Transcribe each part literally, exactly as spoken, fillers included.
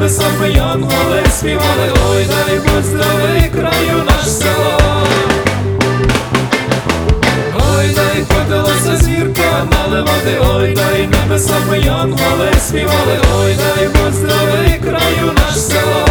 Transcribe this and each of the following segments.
небесами янголи співали, ой, дай будь здоровий краю наш село. Ой, дай ходилася зірка наливати, ой, дай небесами янголи співали, ой, дай будь здоровий краю наш село.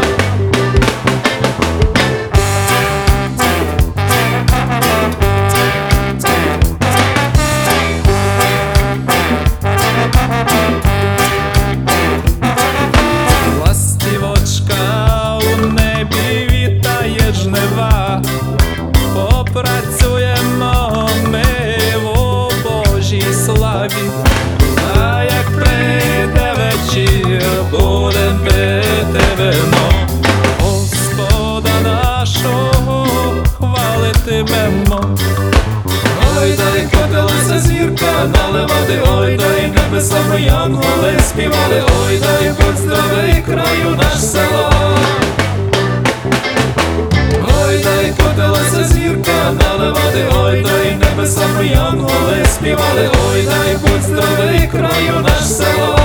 Попрацюємо ми у Божій славі, а як прийде вечір, будем пити вино, Господа нашого хвалитимемо. Ой, дай котилася зірка наливати, ой, дай небесами янголи співали, ой, дай будь здоровий краю наш село. Ой, дай котилася зірка наливати, ой, дай небесами янголи співали, ой, дай будь здоровий краю наш село.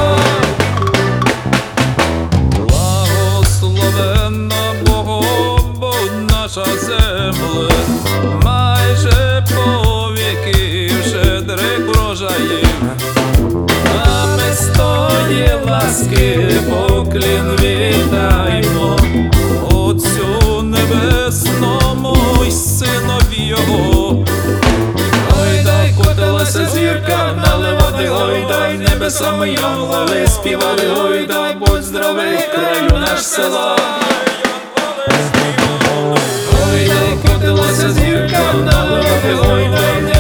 Благословенна Богом будь наша земля, майже повіки щедрих врожаїв, а ми з тої ласки поклін віддаймо Отцю Небесному й Синові Його. Ой, дай котилася зірка наливати, ой, дай небесами янголи співали, ой, дай будь здоровий краю наш село. Ой, дай котилася зірка наливати, ой, дай